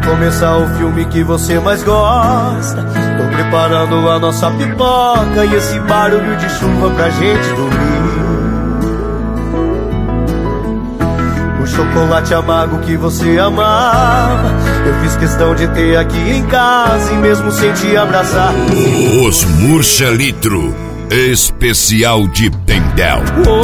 começar o filme que você mais gosta. Tô preparando a nossa pipoca e esse barulho de chuva pra gente dormir. O chocolate amargo que você amava, eu fiz questão de ter aqui em casa e mesmo sem te abraçar. Os Murcha Litro, especial de Tendel.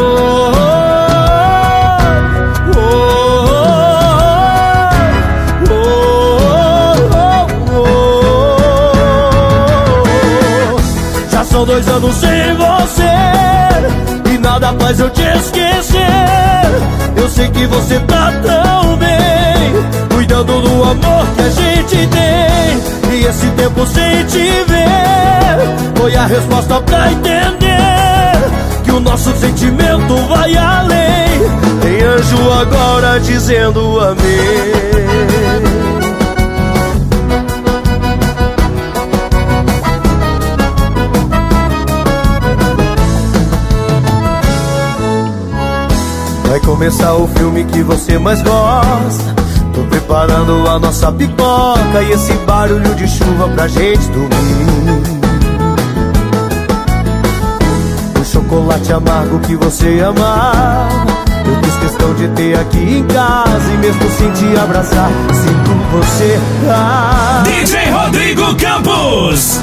São 2 anos sem você e nada faz eu te esquecer. Eu sei que você tá tão bem, cuidando do amor que a gente tem. E esse tempo sem te ver foi a resposta pra entender que o nosso sentimento vai além. Tem anjo agora dizendo amém. Vai começar o filme que você mais gosta. Tô preparando a nossa pipoca e esse barulho de chuva pra gente dormir. O chocolate amargo que você amava, eu fiz questão de ter aqui em casa e mesmo sem te abraçar, sinto você. DJ Rodrigo Campos.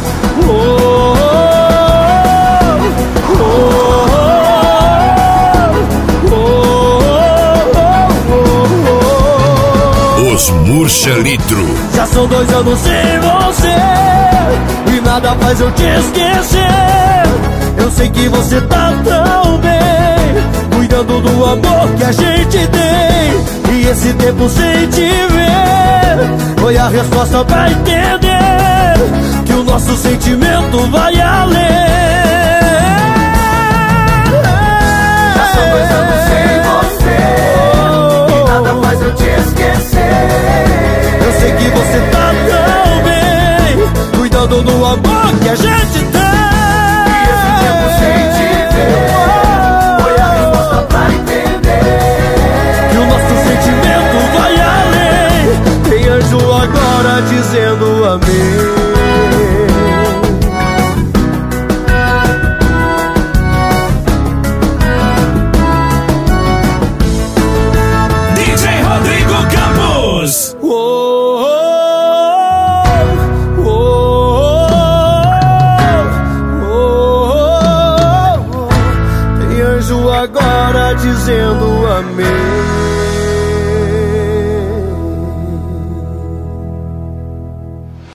Os Murcha Litro. Já são 2 anos sem você e nada faz eu te esquecer. Eu sei que você tá tão bem, cuidando do amor que a gente tem. E esse tempo sem te ver foi a resposta pra entender que o nosso sentimento vai além. Já são 2 anos sem você e nada faz eu te esquecer. Eu sei que você tá tão bem, cuidando do amor que a gente tem. E esse tempo sem te ver foi a resposta pra entender que o nosso sentimento vai além. Tem anjo agora dizendo amém. DJ Rodrigo Campos. Tem anjo agora dizendo amém.